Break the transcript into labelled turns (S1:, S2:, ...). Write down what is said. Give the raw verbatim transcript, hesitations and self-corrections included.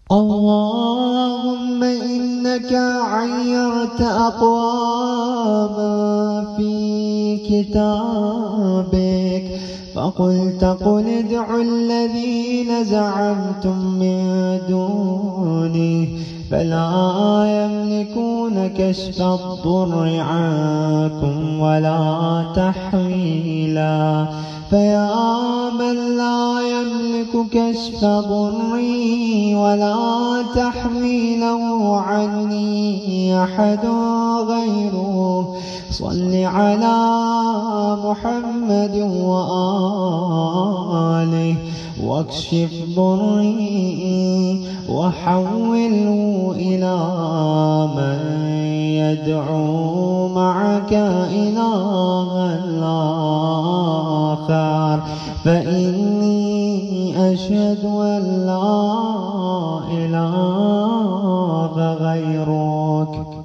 S1: اللهم إنك عيرت أقواما في كتابك فقلت قل ادعوا الذين زعمتم من دونه فلا يملكون كشف الضر عنكم ولا تحويلا. فيا من لا يملك كشف ضري ولا تحويله عني أحد غيره صل على محمد وآله واكشف ضري وحوله إلى من يدعو معك إلها آخر فإني أشهد أن لا إله غيرك.